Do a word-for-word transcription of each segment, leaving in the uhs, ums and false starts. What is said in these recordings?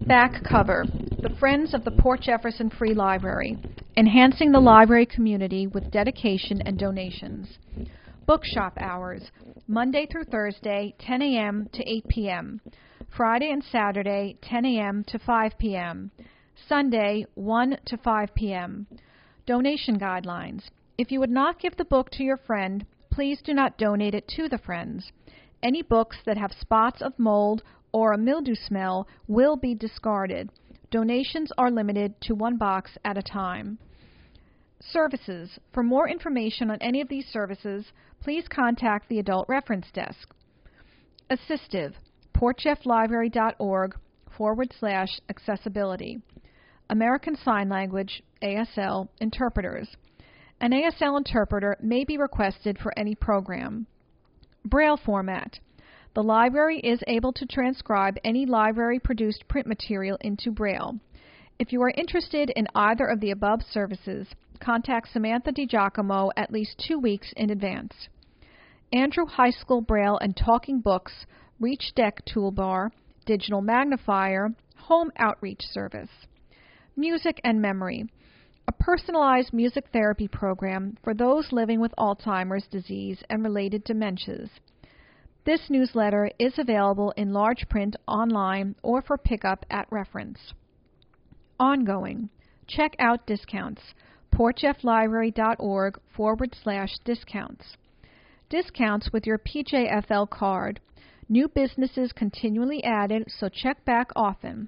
Back cover, the Friends of the Port Jefferson Free Library, enhancing the library community with dedication and donations. Bookshop hours, Monday through Thursday, ten a m to eight p m Friday and Saturday, ten a m to five p m Sunday, one to five p m Donation guidelines. If you would not give the book to your friend, please do not donate it to the friends. Any books that have spots of mold or a mildew smell will be discarded. Donations are limited to one box at a time. Services. For more information on any of these services, please contact the Adult Reference Desk. Assistive. portjefflibrary.org forward slash accessibility. American Sign Language, A S L, interpreters. An A S L interpreter may be requested for any program. Braille format. The library is able to transcribe any library-produced print material into Braille. If you are interested in either of the above services, contact Samantha DiGiacomo at least two weeks in advance. Andrew High School Braille and Talking Books, Reach Deck Toolbar, Digital Magnifier, Home Outreach Service. Music and Memory, a personalized music therapy program for those living with Alzheimer's disease and related dementias. This newsletter is available in large print online or for pickup at reference. Ongoing. Check out discounts. portjefflibrary.org forward slash discounts. Discounts with your P J F L card. New businesses continually added, so check back often.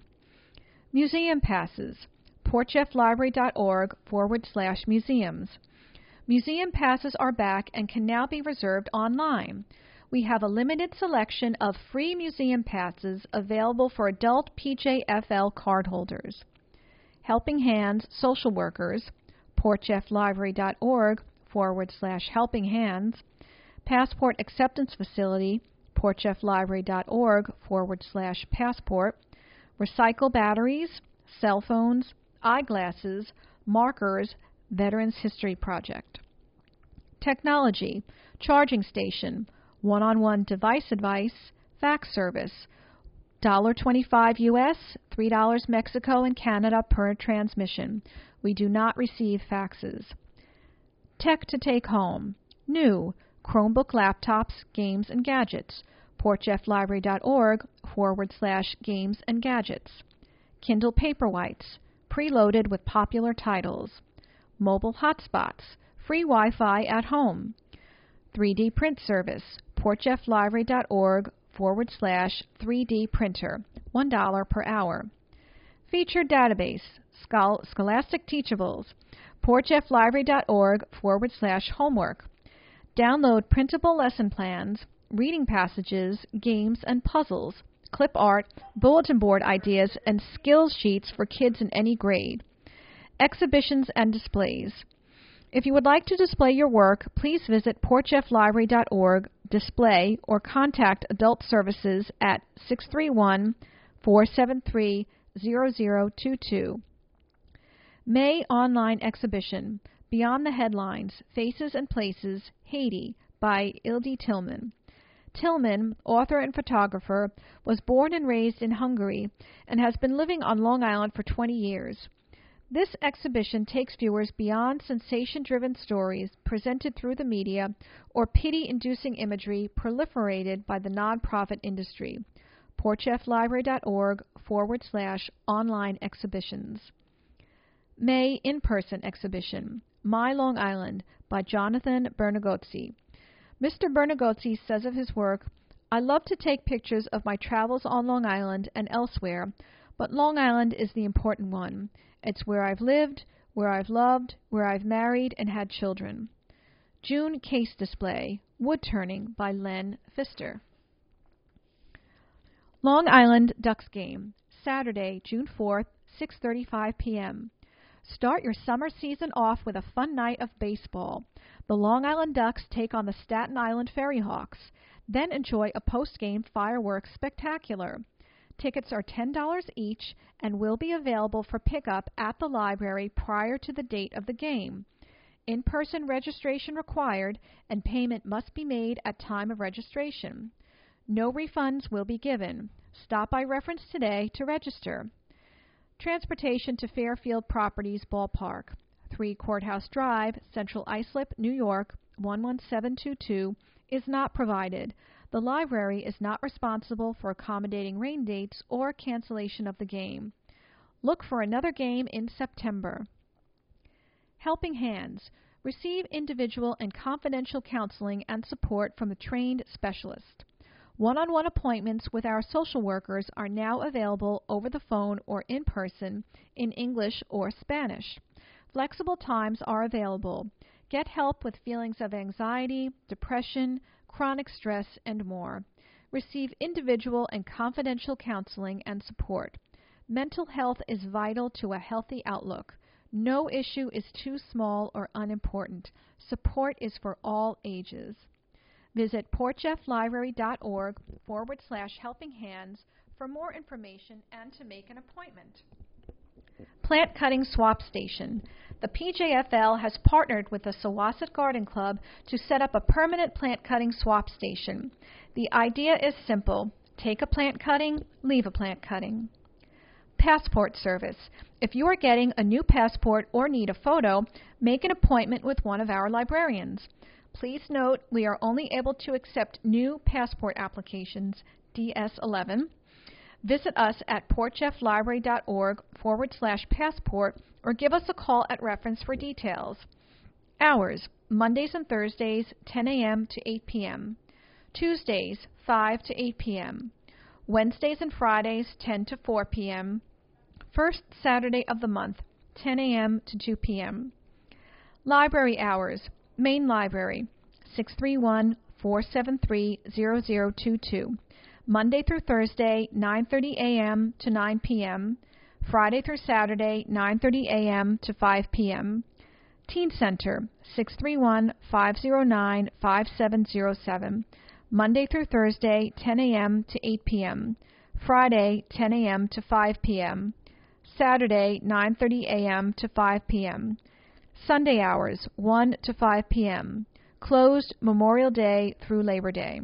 Museum passes. portjefflibrary.org forward slash museums. Museum passes are back and can now be reserved online. We have a limited selection of free museum passes available for adult P J F L cardholders. Helping Hands Social Workers, portjefflibrary.org forward slash helping hands. Passport Acceptance Facility, portjefflibrary.org forward slash passport. Recycle batteries, cell phones, eyeglasses, markers, Veterans History Project. Technology, charging station, one-on-one device advice, fax service, one dollar twenty-five U S, three dollars Mexico and Canada per transmission. We do not receive faxes. Tech to take home, new, Chromebook laptops, games and gadgets, portjefflibrary.org forward slash games and gadgets. Kindle Paperwhites, preloaded with popular titles. Mobile hotspots, free Wi-Fi at home. three D print service, portjefflibrary.org forward slash 3D printer, one dollar per hour. Featured database, Schol Scholastic Teachables, portjefflibrary.org forward slash homework. Download printable lesson plans, reading passages, games and puzzles, clip art, bulletin board ideas, and skills sheets for kids in any grade. Exhibitions and displays. If you would like to display your work, please visit portjefflibrary.org display or contact Adult Services at six three one, four seven three, zero zero two two. May Online Exhibition, Beyond the Headlines, Faces and Places, Haiti, by Ildi Tillman. Tillman, author and photographer, was born and raised in Hungary and has been living on Long Island for twenty years. This exhibition takes viewers beyond sensation-driven stories presented through the media or pity-inducing imagery proliferated by the nonprofit industry. portjefflibrary.org forward slash online exhibitions. May in-person exhibition, My Long Island, by Jonathan Bernagozzi. Mister Bernagozzi says of his work, "I love to take pictures of my travels on Long Island and elsewhere, but Long Island is the important one. It's where I've lived, where I've loved, where I've married and had children." June Case Display, Wood Turning, by Len Pfister. Long Island Ducks Game, Saturday, June fourth, six thirty-five p m Start your summer season off with a fun night of baseball. The Long Island Ducks take on the Staten Island Ferry Hawks. Then enjoy a post-game fireworks spectacular. Tickets are ten dollars each and will be available for pickup at the library prior to the date of the game. In-person registration required, and payment must be made at time of registration. No refunds will be given. Stop by Reference today to register. Transportation to Fairfield Properties Ballpark, three Courthouse Drive, Central Islip, New York, one one seven two two, is not provided. The library is not responsible for accommodating rain dates or cancellation of the game. Look for another game in September. Helping Hands. Receive individual and confidential counseling and support from a trained specialist. One-on-one appointments with our social workers are now available over the phone or in person in English or Spanish. Flexible times are available. Get help with feelings of anxiety, depression, chronic stress, and more. Receive individual and confidential counseling and support. Mental health is vital to a healthy outlook. No issue is too small or unimportant. Support is for all ages. Visit portjefflibrary.org forward slash helping hands for more information and to make an appointment. Plant Cutting Swap Station. The P J F L has partnered with the Syosset Garden Club to set up a permanent plant cutting swap station. The idea is simple. Take a plant cutting, leave a plant cutting. Passport service. If you are getting a new passport or need a photo, make an appointment with one of our librarians. Please note we are only able to accept new passport applications, D S eleven. Visit us at portjefflibrary.org forward slash passport or give us a call at reference for details. Hours, Mondays and Thursdays, ten A M to eight P M Tuesdays, five to eight P M Wednesdays and Fridays, ten to four P M First Saturday of the month, ten A M to two P M Library hours, Main Library, six three one, four seven three, zero zero two two. Monday through Thursday, nine thirty A M to nine P M Friday through Saturday, nine thirty A M to five P M Teen Center, six three one, five zero nine, five seven zero seven. Monday through Thursday, ten A M to eight P M Friday, ten A M to five P M Saturday, nine thirty A M to five P M Sunday hours, one to five P M Closed Memorial Day through Labor Day.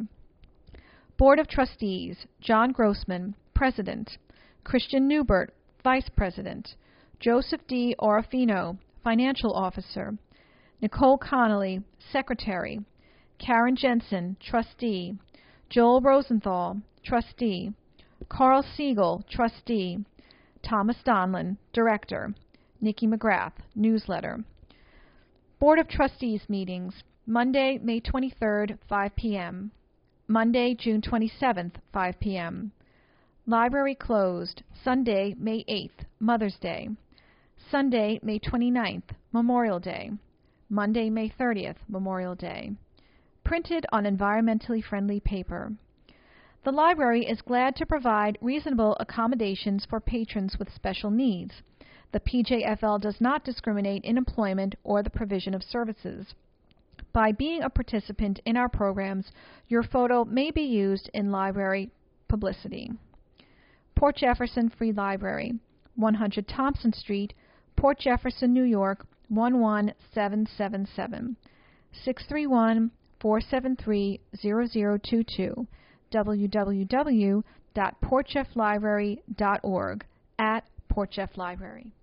Board of Trustees, John Grossman, President. Christian Newbert, Vice President. Joseph D. Orofino, Financial Officer. Nicole Connolly, Secretary. Karen Jensen, Trustee. Joel Rosenthal, Trustee. Carl Siegel, Trustee. Thomas Donlin, Director. Nikki McGrath, Newsletter. Board of Trustees meetings, Monday, May twenty-third, five P M Monday, June twenty-seventh, five P M Library closed, Sunday, May eighth, Mother's Day. Sunday, May twenty-ninth, Memorial Day. Monday, May thirtieth, Memorial Day. Printed on environmentally friendly paper. The library is glad to provide reasonable accommodations for patrons with special needs. The P J F L does not discriminate in employment or the provision of services. By being a participant in our programs, your photo may be used in library publicity. Port Jefferson Free Library, one hundred Thompson Street, Port Jefferson, New York, one one seven seven seven. six three one, four seven three, zero zero two two. w w w dot port jeff library dot org at Port Jeff Library.